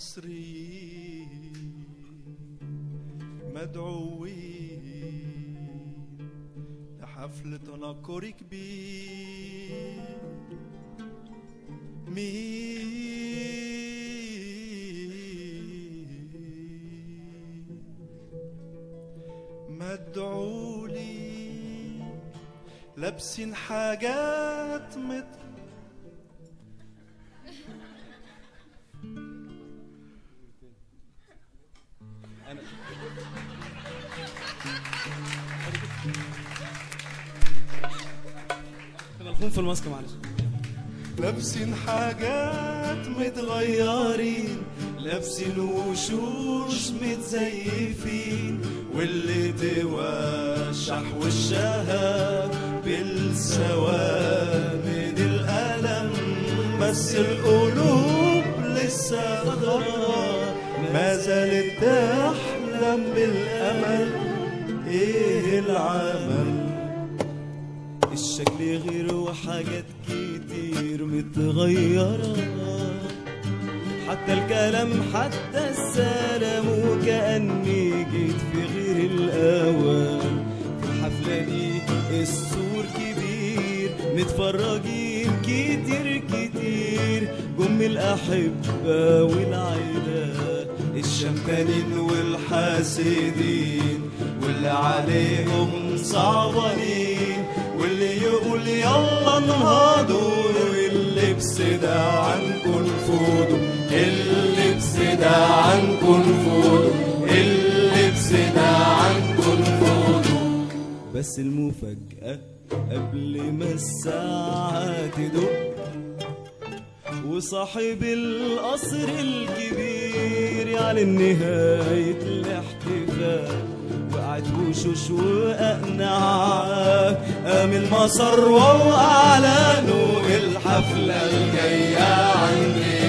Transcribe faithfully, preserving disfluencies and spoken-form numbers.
المصريين مدعوين لحفل تنكر كبير. مين مدعولي لابسين حاجات مت ملخوم في الماسك معلش. لابسين حاجات متغيرين، لابسين وشوش متزيفين، واللي توشح وشها بالسواد الألم، بس القلوب لسه خضرا ما زالت تحلم بالأمل. ايه العمل؟ الشكل غير وحاجات كتير متغيرة، حتى الكلام حتى السلام، وكأني جيت في غير الأوان. في الحفلة دي السور كبير، متفرجين كتير كتير، جم الأحبة والعيلة، الشمتانين والحاسدين، واللي عليهم صعبانين، واللي يقول يلا انهضوا، اللبس ده عنكن فودوا، اللبس ده عنكن فودوا، اللبس ده عنكن فودوا. بس المفاجأة قبل ما الساعة تدق، وصاحب القصر الكبير يعلن نهاية الاحتفال، وقعت وشوش وأقنعة، قام المسار وأعلنوا الحفلة الجاية عندي.